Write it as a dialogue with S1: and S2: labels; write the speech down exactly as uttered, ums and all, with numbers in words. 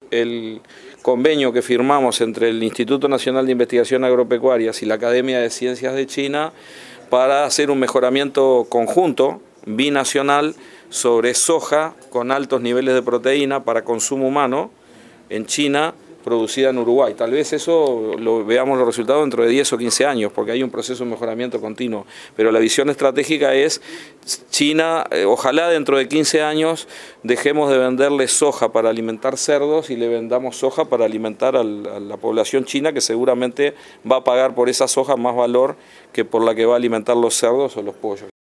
S1: el convenio que firmamos entre el Instituto Nacional de Investigación Agropecuarias y la Academia de Ciencias de China para hacer un mejoramiento conjunto, binacional, sobre soja con altos niveles de proteína para consumo humano en China, producida en Uruguay. Tal vez eso lo veamos los resultados dentro de diez o quince años, porque hay un proceso de mejoramiento continuo. Pero la visión estratégica es China, eh, ojalá dentro de quince años dejemos de venderle soja para alimentar cerdos y le vendamos soja para alimentar al, a la población china, que seguramente va a pagar por esa soja más valor que por la que va a alimentar los cerdos o los pollos.